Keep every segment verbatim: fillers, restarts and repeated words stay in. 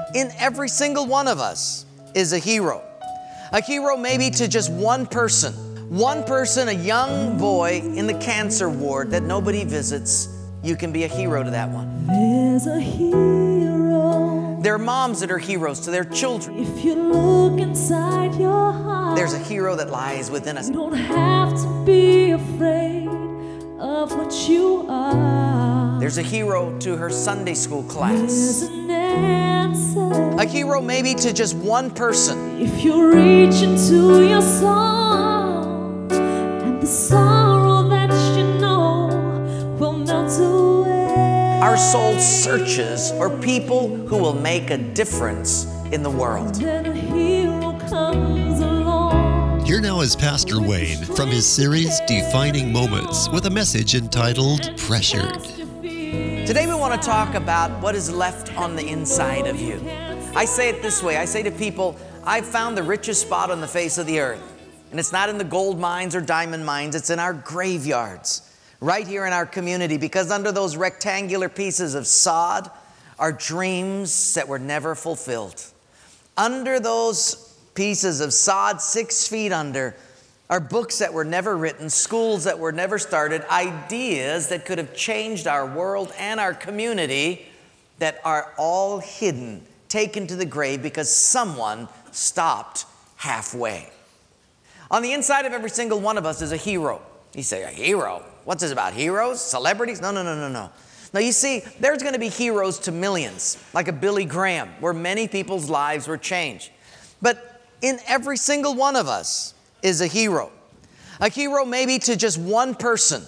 in every single one of us is a hero. A hero maybe to just one person. One person, a young boy in the cancer ward that nobody visits. You can be a hero to that one. There's a hero. There are moms that are heroes to their children. If you look inside your heart, there's a hero that lies within us. You don't have to be afraid of what you are. There's a hero to her Sunday school class. There's an answer. A hero maybe to just one person. If you reach into your soul, and the sorrow that you know will melt away. Our soul searches for people who will make a difference in the world. Then a hero comes along. Here now is Pastor Wayne from his series Defining Moments with a message entitled Pressured. Today we want to talk about what is left on the inside of you. I say it this way. I say to people, I've found the richest spot on the face of the earth. And it's not in the gold mines or diamond mines. It's in our graveyards, right here in our community. Because under those rectangular pieces of sod are dreams that were never fulfilled. Under those pieces of sod, six feet under, are books that were never written, schools that were never started, ideas that could have changed our world and our community that are all hidden, taken to the grave because someone stopped halfway. On the inside of every single one of us is a hero. You say, a hero? What's this about, heroes? Celebrities? No, no, no, no, no. Now you see, there's going to be heroes to millions, like a Billy Graham, where many people's lives were changed. But in every single one of us is a hero. A hero maybe to just one person.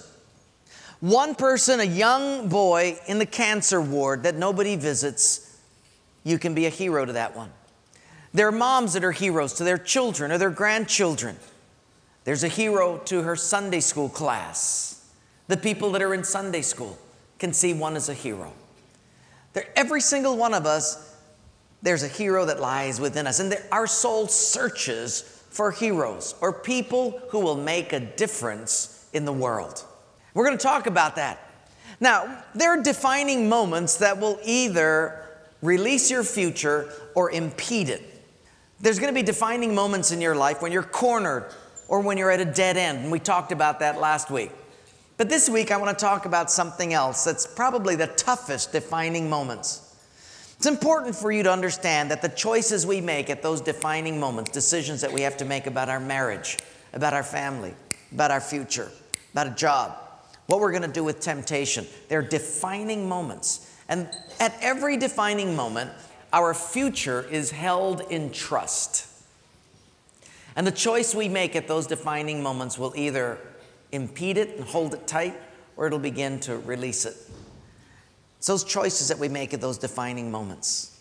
One person, a young boy in the cancer ward that nobody visits. You can be a hero to that one. There are moms that are heroes to their children or their grandchildren. There's a hero to her Sunday school class. The people that are in Sunday school can see one as a hero. There, every single one of us, there's a hero that lies within us. And there, our soul searches for heroes or people who will make a difference in the world. We're going to talk about that. Now, there are defining moments that will either release your future or impede it. There's going to be defining moments in your life when you're cornered or when you're at a dead end. And we talked about that last week. But this week, I want to talk about something else that's probably the toughest defining moments. It's important for you to understand that the choices we make at those defining moments, decisions that we have to make about our marriage, about our family, about our future, about a job, what we're going to do with temptation, they're defining moments. And at every defining moment, our future is held in trust. And the choice we make at those defining moments will either impede it and hold it tight, or it'll begin to release it. It's those choices that we make at those defining moments.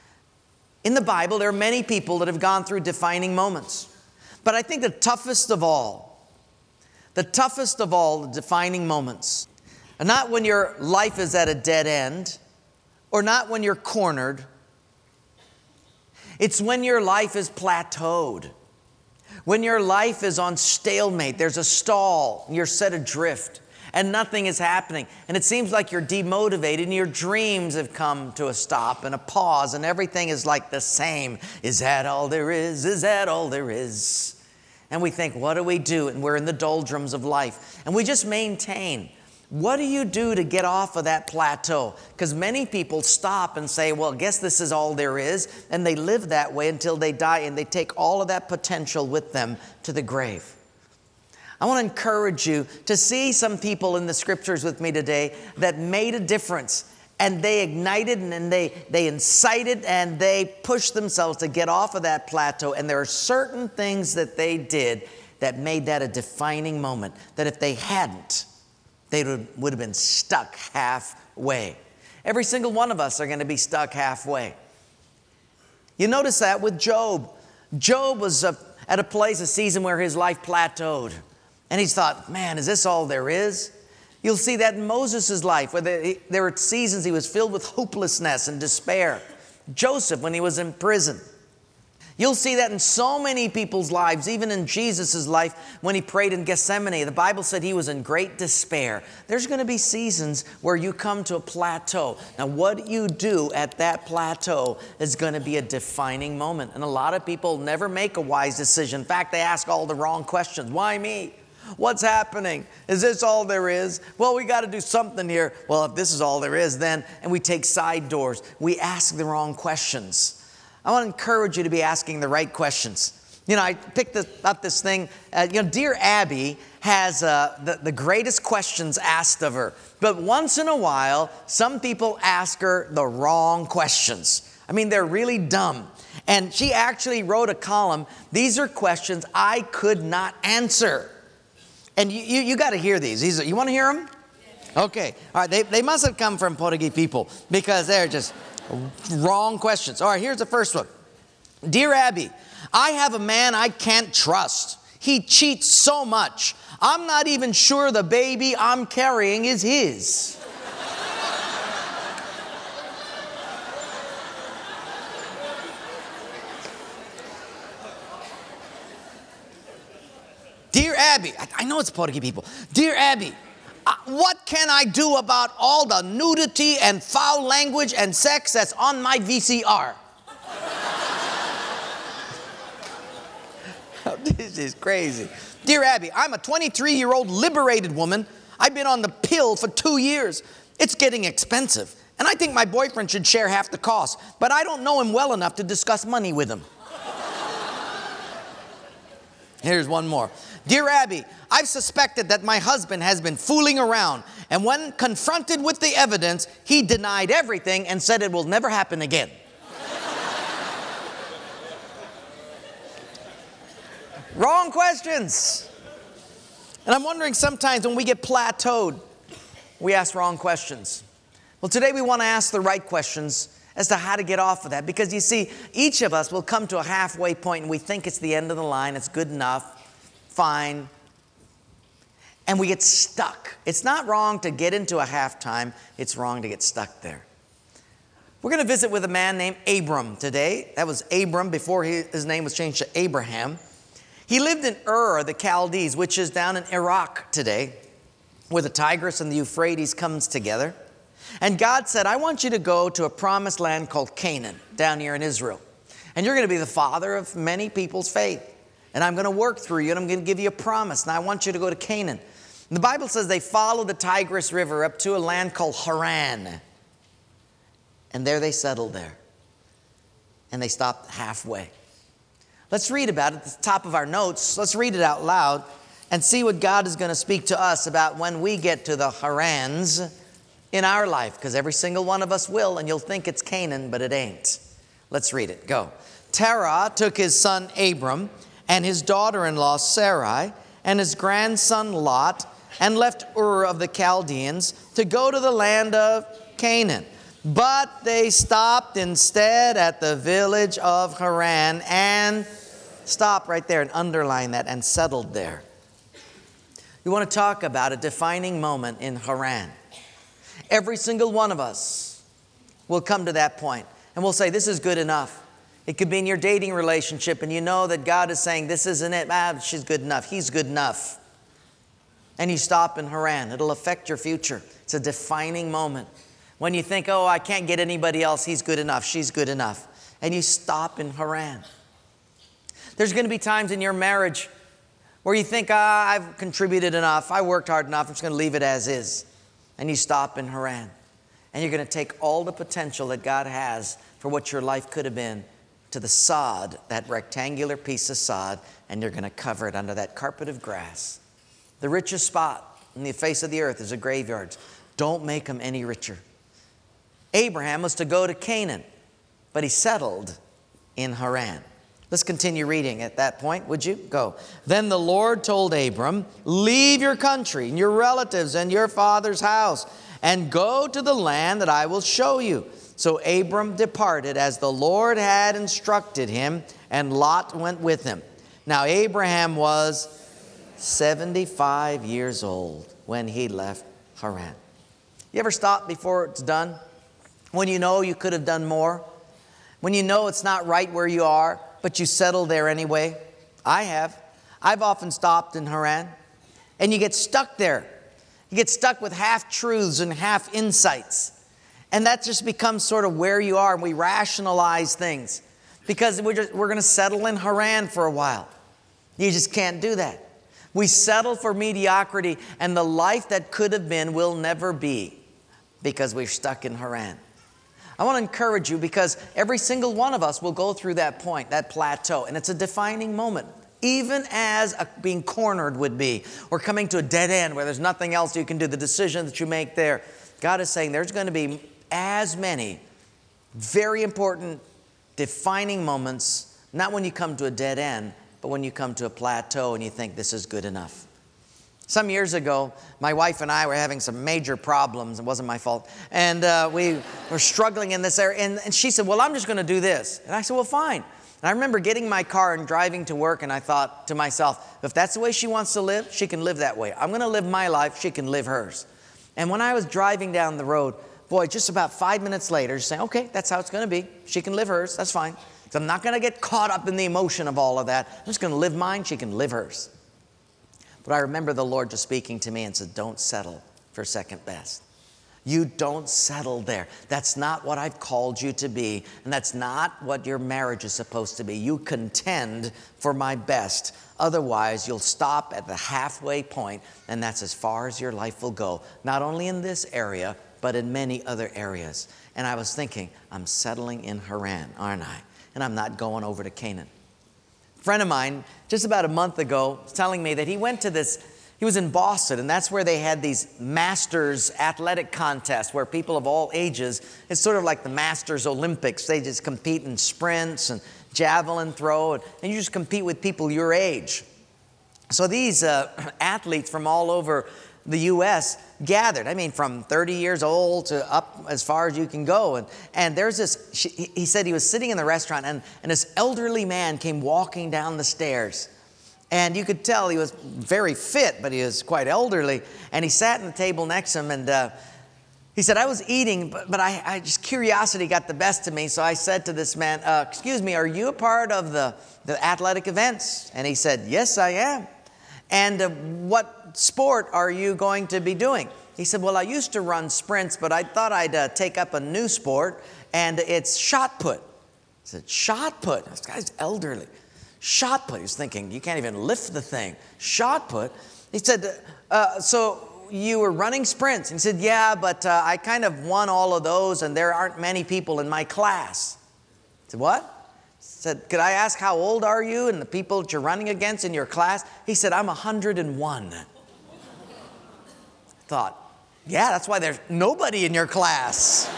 In the Bible, there are many people that have gone through defining moments. But I think the toughest of all, the toughest of all the defining moments, are not when your life is at a dead end, or not when you're cornered. It's when your life is plateaued. When your life is on stalemate, there's a stall, you're set adrift, and nothing is happening. And it seems like you're demotivated, and your dreams have come to a stop and a pause, and everything is like the same. Is that all there is? Is that all there is? And we think, what do we do? And we're in the doldrums of life. And we just maintain. What do you do to get off of that plateau? Because many people stop and say, well, I guess this is all there is. And they live that way until they die, and they take all of that potential with them to the grave. I want to encourage you to see some people in the scriptures with me today that made a difference. And they ignited and they, they incited and they pushed themselves to get off of that plateau. And there are certain things that they did that made that a defining moment. That if they hadn't, they would, would have been stuck halfway. Every single one of us are going to be stuck halfway. You notice that with Job. Job was a, at a place, a season where his life plateaued. And he's thought, man, is this all there is? You'll see that in Moses' life, where there, there were seasons he was filled with hopelessness and despair. Joseph, when he was in prison. You'll see that in so many people's lives, even in Jesus' life when he prayed in Gethsemane. The Bible said he was in great despair. There's going to be seasons where you come to a plateau. Now, what you do at that plateau is going to be a defining moment. And a lot of people never make a wise decision. In fact, they ask all the wrong questions. Why me? What's happening? Is this all there is? Well, we got to do something here. Well, if this is all there is, then, and we take side doors. We ask the wrong questions. I want to encourage you to be asking the right questions. You know, I picked this, up this thing. Uh, you know, Dear Abby has uh, the, the greatest questions asked of her. But once in a while, some people ask her the wrong questions. I mean, they're really dumb. And she actually wrote a column. These are questions I could not answer. And you, you, you got to hear these. these are, you want to hear them? Okay. All right. They, they must have come from Portuguese people because they're just wrong questions. All right, here's the first one. Dear Abby, I have a man I can't trust. He cheats so much. I'm not even sure the baby I'm carrying is his. Dear Abby, I, I know it's Portuguese people. Dear Abby, Uh, what can I do about all the nudity and foul language and sex that's on my V C R? This is crazy. Dear Abby, I'm a twenty-three-year-old liberated woman. I've been on the pill for two years. It's getting expensive, and I think my boyfriend should share half the cost, but I don't know him well enough to discuss money with him. Here's one more. Dear Abby, I've suspected that my husband has been fooling around, and when confronted with the evidence, he denied everything and said it will never happen again. Wrong questions. And I'm wondering sometimes when we get plateaued, we ask wrong questions. Well, today we want to ask the right questions as to how to get off of that. Because you see, each of us will come to a halfway point and we think it's the end of the line, it's good enough, fine, and we get stuck. It's not wrong to get into a halftime, it's wrong to get stuck there. We're going to visit with a man named Abram today. That was Abram before he, his name was changed to Abraham. He lived in Ur of the Chaldees, which is down in Iraq today, where the Tigris and the Euphrates comes together. And God said, I want you to go to a promised land called Canaan, down here in Israel. And you're going to be the father of many people's faith. And I'm going to work through you, and I'm going to give you a promise. And I want you to go to Canaan. And the Bible says they followed the Tigris River up to a land called Haran. And there they settled there. And they stopped halfway. Let's read about it at the top of our notes. Let's read it out loud and see what God is going to speak to us about when we get to the Harans in our life, because every single one of us will, and you'll think it's Canaan, but it ain't. Let's read it. Go. Terah took his son Abram and his daughter-in-law Sarai and his grandson Lot and left Ur of the Chaldeans to go to the land of Canaan. But they stopped instead at the village of Haran and stop right there and underline that and settled there. You want to talk about a defining moment in Haran. Every single one of us will come to that point and we'll say, this is good enough. It could be in your dating relationship and you know that God is saying, this isn't it. Ah, she's good enough. He's good enough. And you stop in Haran. It'll affect your future. It's a defining moment. When you think, oh, I can't get anybody else. He's good enough. She's good enough. And you stop in Haran. There's going to be times in your marriage where you think, ah, I've contributed enough. I worked hard enough. I'm just going to leave it as is. And you stop in Haran. And you're going to take all the potential that God has for what your life could have been to the sod, that rectangular piece of sod, and you're going to cover it under that carpet of grass. The richest spot on the face of the earth is a graveyard. Don't make them any richer. Abraham was to go to Canaan, but he settled in Haran. Let's continue reading at that point, would you? Go. Then the Lord told Abram, leave your country and your relatives and your father's house and go to the land that I will show you. So Abram departed as the Lord had instructed him, and Lot went with him. Now Abraham was seventy-five years old when he left Haran. You ever stop before it's done? When you know you could have done more? When you know it's not right where you are? but you settle there anyway? I have. I've often stopped in Haran, and you get stuck there. You get stuck with half-truths and half-insights. And that just becomes sort of where you are, and we rationalize things because we're, just, we're going to settle in Haran for a while. You just can't do that. We settle for mediocrity, and the life that could have been will never be because we're stuck in Haran. I want to encourage you because every single one of us will go through that point, that plateau, and it's a defining moment. Even as a, being cornered would be, or coming to a dead end where there's nothing else you can do, the decision that you make there. God is saying there's going to be as many very important defining moments, not when you come to a dead end, but when you come to a plateau and you think this is good enough. Some years ago, my wife and I were having some major problems. It wasn't my fault. And uh, we were struggling in this area. And, and she said, well, I'm just going to do this. And I said, well, fine. And I remember getting in my car and driving to work, and I thought to myself, if that's the way she wants to live, she can live that way. I'm going to live my life, she can live hers. And when I was driving down the road, boy, just about five minutes later, just saying, okay, that's how it's going to be. She can live hers, that's fine. So I'm not going to get caught up in the emotion of all of that. I'm just going to live mine, she can live hers. But I remember the Lord just speaking to me and said, don't settle for second best. You don't settle there. That's not what I've called you to be, and that's not what your marriage is supposed to be. You contend for my best. Otherwise, you'll stop at the halfway point, and that's as far as your life will go, not only in this area, but in many other areas. And I was thinking, I'm settling in Haran, aren't I? And I'm not going over to Canaan. A friend of mine, just about a month ago, was telling me that he went to this He was in Boston, and that's where they had these Masters athletic contests where people of all ages, it's sort of like the Masters Olympics. They just compete in sprints and javelin throw, and, and you just compete with people your age. So these uh, athletes from all over the U S gathered. I mean, from thirty years old to up as far as you can go. And, and there's this, she, he said he was sitting in the restaurant, and, and this elderly man came walking down the stairs. And you could tell he was very fit, but he was quite elderly. And he sat at the table next to him, and uh, he said, I was eating, but, but I, I just curiosity got the best of me. So I said to this man, uh, excuse me, are you a part of the, the athletic events? And he said, yes, I am. And uh, what sport are you going to be doing? He said, well, I used to run sprints, but I thought I'd uh, take up a new sport, and it's shot put. I said, shot put? This guy's elderly. Shot put. He was thinking, you can't even lift the thing. Shot put. He said, uh, so you were running sprints? And he said, yeah, but uh, I kind of won all of those, and there aren't many people in my class. I said, what? He said, could I ask how old are you and the people that you're running against in your class? He said, I'm one hundred and one. I thought, yeah, that's why there's nobody in your class.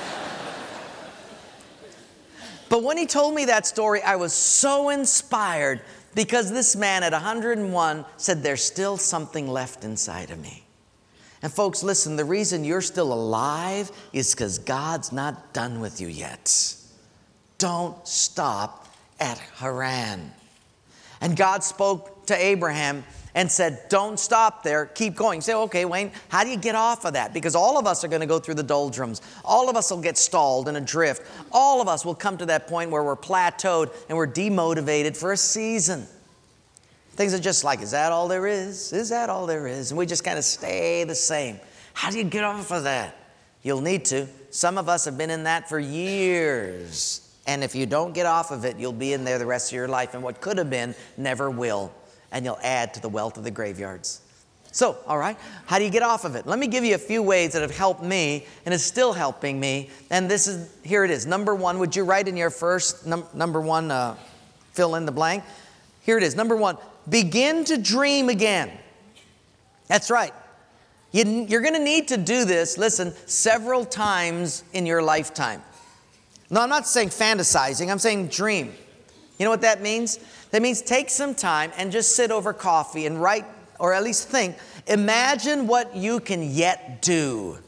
But when he told me that story, I was so inspired because this man at one hundred and one said, there's still something left inside of me. And folks, listen, the reason you're still alive is because God's not done with you yet. Don't stop at Haran. And God spoke to Abraham and said, don't stop there, keep going. You say, okay, Wayne, how do you get off of that? Because all of us are going to go through the doldrums. All of us will get stalled and adrift. All of us will come to that point where we're plateaued and we're demotivated for a season. Things are just like, is that all there is? Is that all there is? And we just kind of stay the same. How do you get off of that? You'll need to. Some of us have been in that for years. And if you don't get off of it, you'll be in there the rest of your life. And what could have been never will. And you'll add to the wealth of the graveyards. So, all right, how do you get off of it? Let me give you a few ways that have helped me and is still helping me. And this is, here it is. Number one, would you write in your first, num- number one, uh, fill in the blank? Here it is. Number one, begin to dream again. That's right. You, you're going to need to do this, listen, several times in your lifetime. No, I'm not saying fantasizing. I'm saying dream. You know what that means? That means take some time and just sit over coffee and write, or at least think, imagine what you can yet do.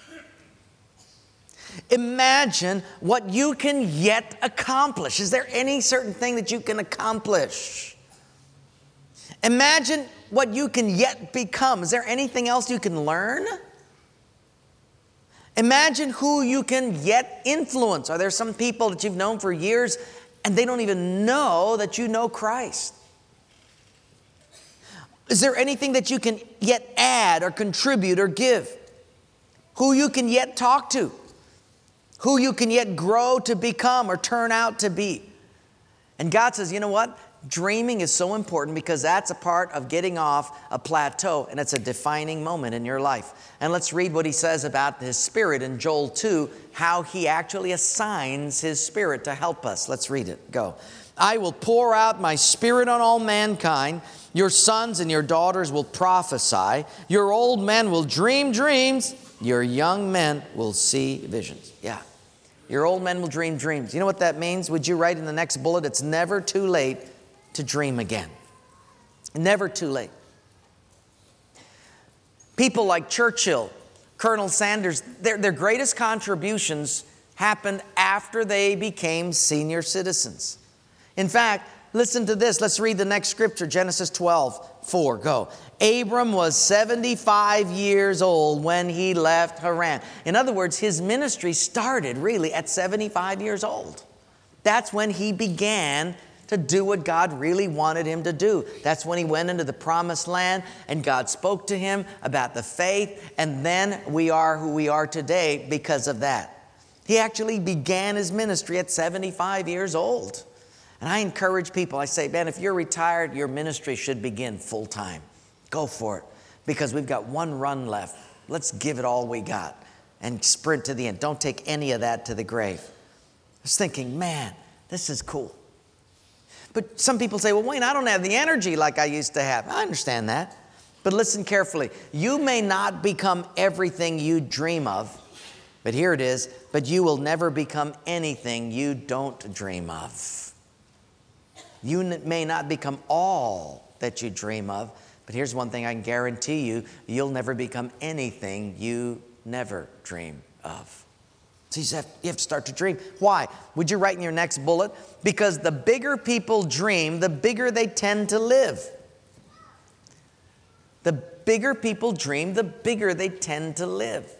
Imagine what you can yet accomplish. Is there any certain thing that you can accomplish? Imagine what you can yet become. Is there anything else you can learn? Imagine who you can yet influence. Are there some people that you've known for years and they don't even know that you know Christ? Is there anything that you can yet add or contribute or give? Who you can yet talk to? Who you can yet grow to become or turn out to be? And God says, you know what? Dreaming is so important because that's a part of getting off a plateau, and it's a defining moment in your life. And let's read what he says about his Spirit in Joel two, how he actually assigns his Spirit to help us. Let's read it. Go. I will pour out my Spirit on all mankind. Your sons and your daughters will prophesy. Your old men will dream dreams. Your young men will see visions. Yeah. Your old men will dream dreams. You know what that means? Would you write in the next bullet? It's never too late to dream again. Never too late. People like Churchill, Colonel Sanders, their, their greatest contributions happened after they became senior citizens. In fact, listen to this. Let's read the next scripture, Genesis twelve, four. Go. Abram was seventy-five years old when he left Haran. In other words, his ministry started really at seventy-five years old. That's when he began to do what God really wanted him to do. That's when he went into the promised land and God spoke to him about the faith, and then we are who we are today because of that. He actually began his ministry at seventy-five years old. And I encourage people, I say, man, if you're retired, your ministry should begin full time. Go for it, because we've got one run left. Let's give it all we got and sprint to the end. Don't take any of that to the grave. I was thinking, man, this is cool. But some people say, well, Wayne, I don't have the energy like I used to have. I understand that. But listen carefully. You may not become everything you dream of, but here it is, but you will never become anything you don't dream of. You may not become all that you dream of, but here's one thing I can guarantee you, you'll never become anything you never dream of. So you have, you have to start to dream. Why? Would you write in your next bullet? Because the bigger people dream, the bigger they tend to live. The bigger people dream, the bigger they tend to live.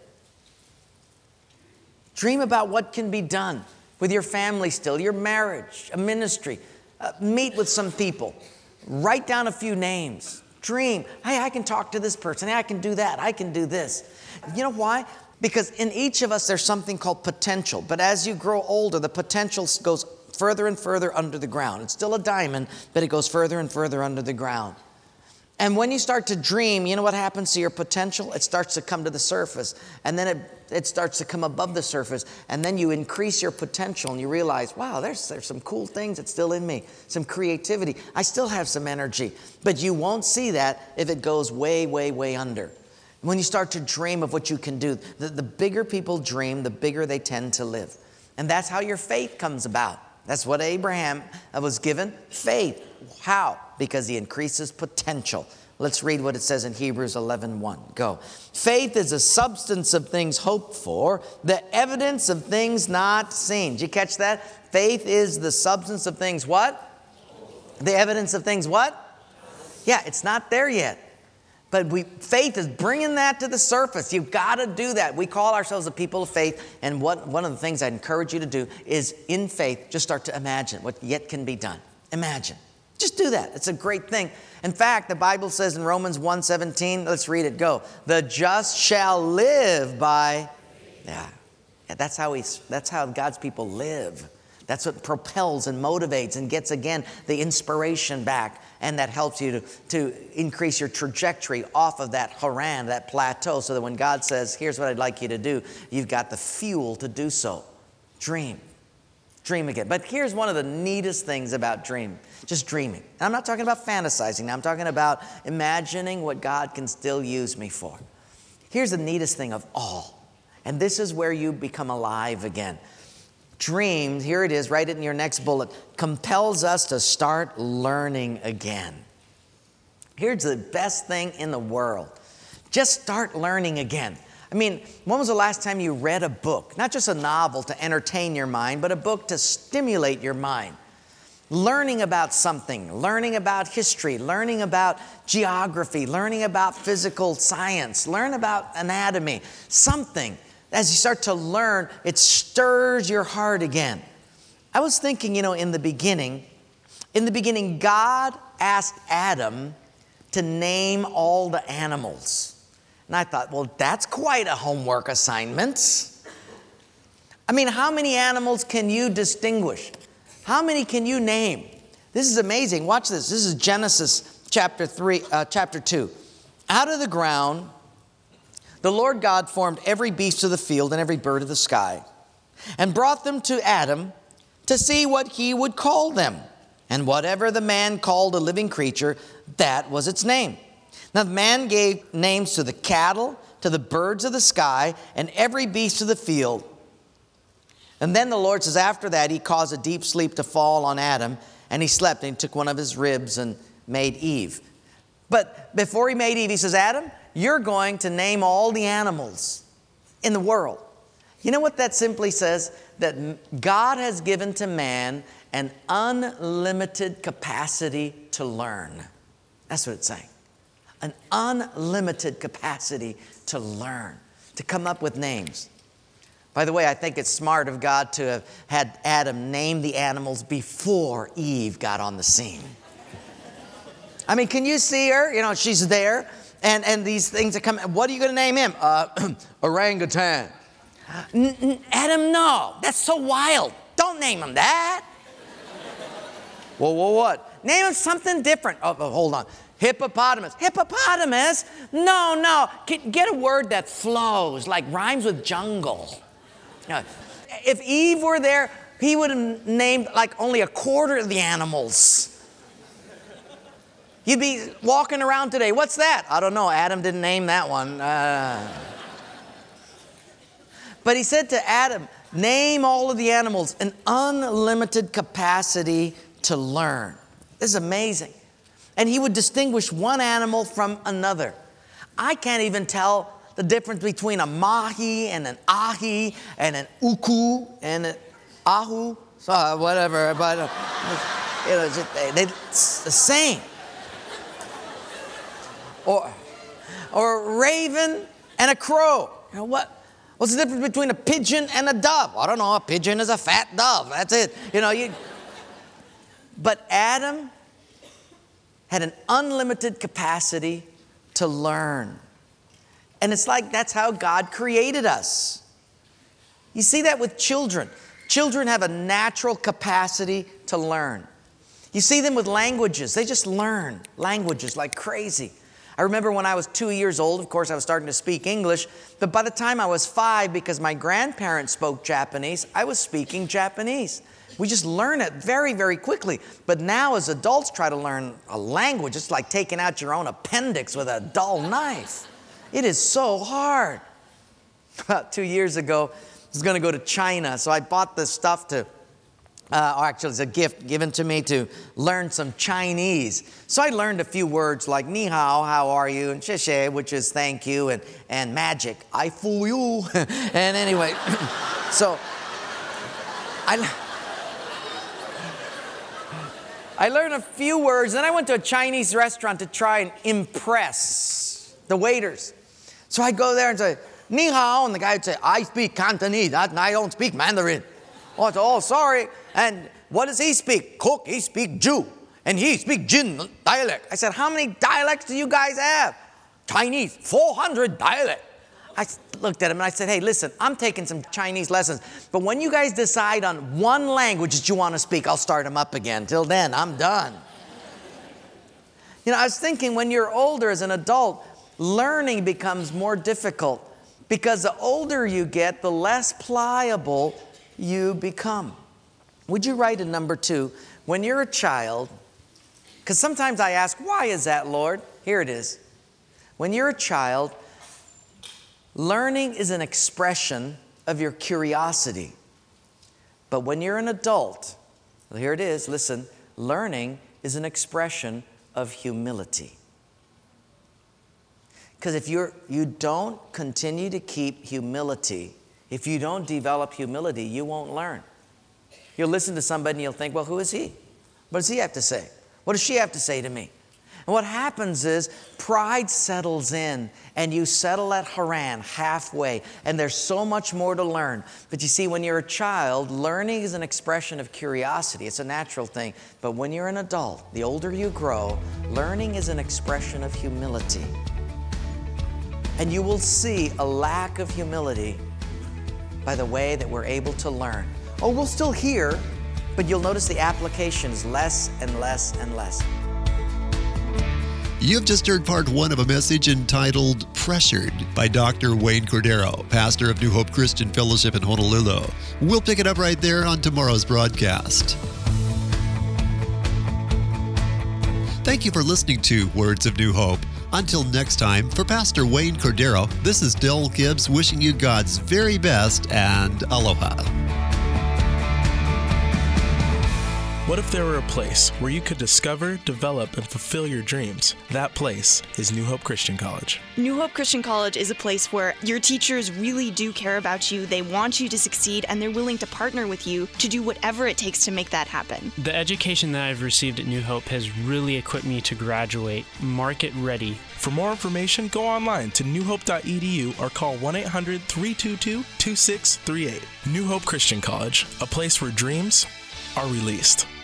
Dream about what can be done with your family still, your marriage, a ministry. Uh, meet with some people. Write down a few names. Dream. Hey, I can talk to this person. Hey, I can do that. I can do this. You know why? Because in each of us, there's something called potential. But as you grow older, the potential goes further and further under the ground. It's still a diamond, but it goes further and further under the ground. And when you start to dream, you know what happens to your potential? It starts to come to the surface. And then it, it starts to come above the surface. And then you increase your potential and you realize, wow, there's, there's some cool things that's still in me. Some creativity. I still have some energy. But you won't see that if it goes way, way, way under. When you start to dream of what you can do, the, the bigger people dream, the bigger they tend to live. And that's how your faith comes about. That's what Abraham was given, faith. How? Because he increases potential. Let's read what it says in Hebrews eleven one. Go. Faith is a substance of things hoped for, the evidence of things not seen. Did you catch that? Faith is the substance of things what? The evidence of things what? Yeah, it's not there yet. But we, faith is bringing that to the surface. You've got to do that. We call ourselves a people of faith. And what, one of the things I encourage you to do is, in faith, just start to imagine what yet can be done. Imagine. Just do that. It's a great thing. In fact, the Bible says in Romans one seventeen, let's read it. Go. The just shall live by, yeah. yeah that's how we, that's how God's people live. That's what propels and motivates and gets, again, the inspiration back. And that helps you to, to increase your trajectory off of that Haran, that plateau, so that when God says, here's what I'd like you to do, you've got the fuel to do so. Dream. Dream again. But here's one of the neatest things about dream. Just dreaming. And I'm not talking about fantasizing now. I'm talking about imagining what God can still use me for. Here's the neatest thing of all. And this is where you become alive again. Dream, here it is, write it in your next bullet, compels us to start learning again. Here's the best thing in the world. Just start learning again. I mean, when was the last time you read a book? Not just a novel to entertain your mind, but a book to stimulate your mind. Learning about something, learning about history, learning about geography, learning about physical science, learn about anatomy, something. As you start to learn, it stirs your heart again. I was thinking, you know, in the beginning, in the beginning, God asked Adam to name all the animals. And I thought, well, that's quite a homework assignment. I mean, how many animals can you distinguish? How many can you name? This is amazing. Watch this. This is Genesis chapter three, uh, chapter two. Out of the ground, the Lord God formed every beast of the field and every bird of the sky, and brought them to Adam to see what he would call them. And whatever the man called a living creature, that was its name. Now the man gave names to the cattle, to the birds of the sky, and every beast of the field. And then the Lord says, after that, he caused a deep sleep to fall on Adam, and he slept, and he took one of his ribs and made Eve. But before he made Eve, he says, Adam, you're going to name all the animals in the world. You know what that simply says? That God has given to man an unlimited capacity to learn. That's what it's saying. An unlimited capacity to learn, to come up with names. By the way, I think it's smart of God to have had Adam name the animals before Eve got on the scene. I mean, can you see her? You know, she's there, and, and these things are coming. What are you going to name him? Uh, orangutan. N- n- Adam, no. That's so wild. Don't name him that. Well, well, what? Name him something different. Oh, oh, hold on. Hippopotamus. Hippopotamus? No, no. Get, get a word that flows, like rhymes with jungle. Now, if Eve were there, he would have named like only a quarter of the animals. You'd be walking around today. What's that? I don't know. Adam didn't name that one. Uh, but he said to Adam, name all of the animals, an unlimited capacity to learn. This is amazing. And he would distinguish one animal from another. I can't even tell the difference between a mahi and an ahi and an uku and an ahu, so uh, whatever, but uh, you know, it's, they, it's the same. Or, or a raven and a crow. You know, what? What's the difference between a pigeon and a dove? I don't know. A pigeon is a fat dove. That's it. You know, you. But Adam had an unlimited capacity to learn. And it's like that's how God created us. You see that with children. Children have a natural capacity to learn. You see them with languages. They just learn languages like crazy. I remember when I was two years old, of course, I was starting to speak English. But by the time I was five, because my grandparents spoke Japanese, I was speaking Japanese. We just learn it very, very quickly. But now as adults try to learn a language, it's like taking out your own appendix with a dull knife. It is so hard. About two years ago, I was going to go to China. So I bought this stuff to, uh, or actually it's a gift given to me to learn some Chinese. So I learned a few words like ni hao, how are you, and xie xie, which is thank you, and, and magic, I fool you. And anyway, so I... I learned a few words, and I went to a Chinese restaurant to try and impress the waiters. So I go there and say, ni hao, and the guy would say, I speak Cantonese, I don't speak Mandarin. Oh, I said, oh, sorry. And what does he speak? Cook, he speak Jew, and he speak Jin dialect. I said, how many dialects do you guys have? Chinese, four hundred dialects. I looked at him and I said, hey, listen, I'm taking some Chinese lessons. But when you guys decide on one language that you want to speak, I'll start them up again. Till then, I'm done. You know, I was thinking when you're older as an adult, learning becomes more difficult because the older you get, the less pliable you become. Would you write a number two? When you're a child, because sometimes I ask, why is that, Lord? Here it is. When you're a child, learning is an expression of your curiosity. But when you're an adult, well, here it is, listen, learning is an expression of humility. Because if you're, you don't continue to keep humility, if you don't develop humility, you won't learn. You'll listen to somebody and you'll think, well, who is he? What does he have to say? What does she have to say to me? And And what happens is pride settles in, and you settle at Haran halfway, and there's so much more to learn. But you see, when you're a child, learning is an expression of curiosity. It's a natural thing. But when you're an adult, the older you grow, learning is an expression of humility. And you will see a lack of humility by the way that we're able to learn. Oh, we'll still hear, but you'll notice the application is less and less and less. You've just heard part one of a message entitled Pressured by Doctor Wayne Cordero, pastor of New Hope Christian Fellowship in Honolulu. We'll pick it up right there on tomorrow's broadcast. Thank you for listening to Words of New Hope. Until next time, for Pastor Wayne Cordero, this is Del Gibbs wishing you God's very best and aloha. What if there were a place where you could discover, develop, and fulfill your dreams? That place is New Hope Christian College. New Hope Christian College is a place where your teachers really do care about you, they want you to succeed, and they're willing to partner with you to do whatever it takes to make that happen. The education that I've received at New Hope has really equipped me to graduate market ready. For more information, go online to new hope dot e d u or call one eight hundred, three two two, two six three eight. New Hope Christian College, a place where dreams are released.